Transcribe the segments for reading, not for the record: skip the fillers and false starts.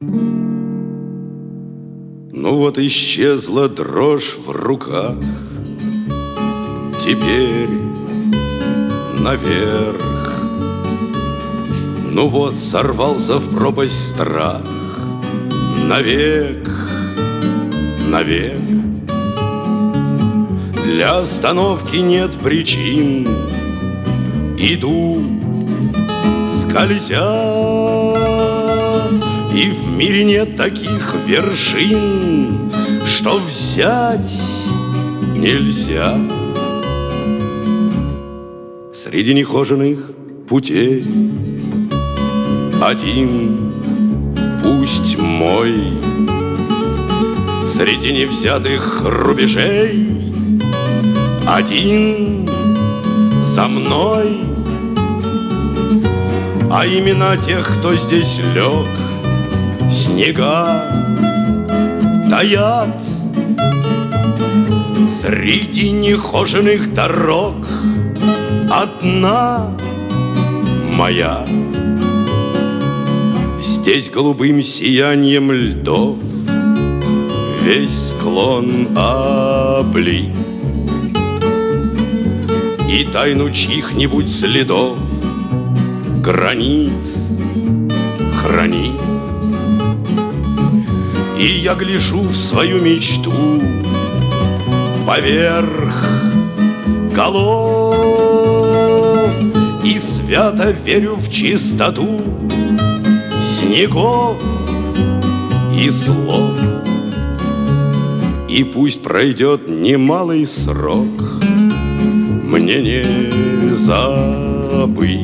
Ну вот исчезла дрожь в руках, теперь наверх. Ну вот сорвался в пропасть страх, навек, навек. Для остановки нет причин, иду, скользя, и в мире нет таких вершин, что взять нельзя. Среди нехоженных путей один, пусть мой, среди невзятых рубежей один за мной. А имена тех, кто здесь лег, снега таят. Среди нехоженных дорог одна моя. Здесь голубым сиянием льдов весь склон облит, и тайну чьих-нибудь следов гранит хранит. И я гляжу в свою мечту поверх голов и свято верю в чистоту снегов и слов. И пусть пройдет немалый срок, мне не забыть,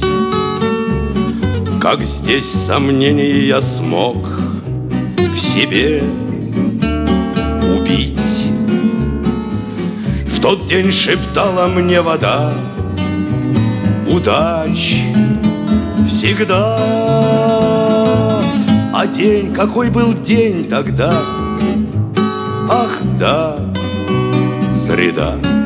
как здесь сомнения я смог в себе убить. В тот день шептала мне вода: удач всегда. А день, какой был день тогда? Ах да, среда.